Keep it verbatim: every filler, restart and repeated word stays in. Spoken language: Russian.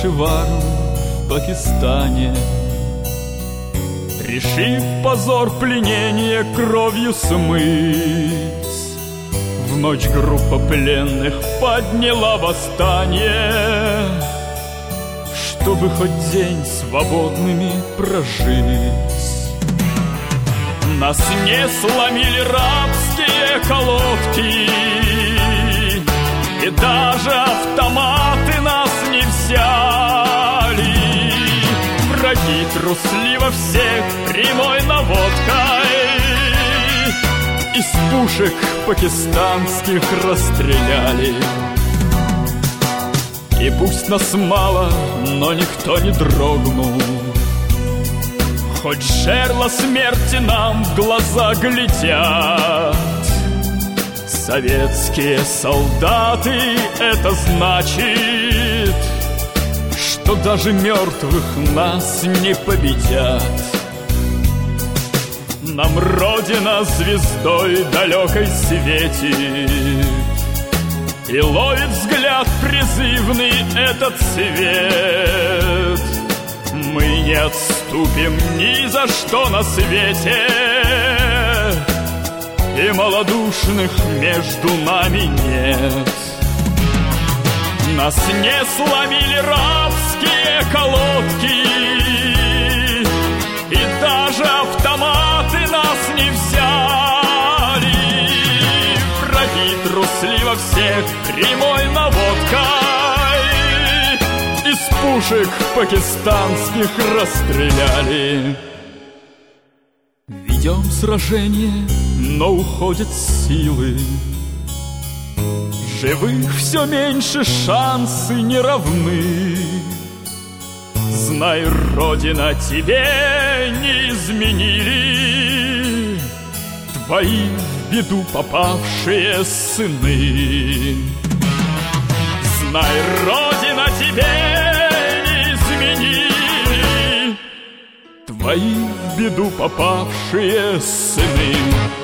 Пешавару в Пакистане, решив позор пленения кровью смыть. В ночь группа пленных подняла восстание, чтобы хоть день свободными прожить. Нас не сломили рабские колодки, и даже автоматы нас не взяли. Враги трусливо всех прямой наводкой из пушек пакистанских расстреляли. И пусть нас мало, но никто не дрогнул, хоть жерла смерти нам в глаза глядят. Советские солдаты, это значит, что даже мертвых нас не победят. Нам Родина звездой далекой светит, и ловит взгляд призывный этот свет. Мы не отступим ни за что на свете, и малодушных между нами нет. Нас не сломили рабские колодки, и даже автоматы нас не взяли. Враги трусливо всех прямой наводкой из пушек пакистанских расстреляли. Ведем сражение, но уходят силы. Живых все меньше, шансы не равны. Знай, Родина, тебе не изменили твои в беду попавшие сыны. Знай, Родина, тебе не изменили твои в беду попавшие сыны.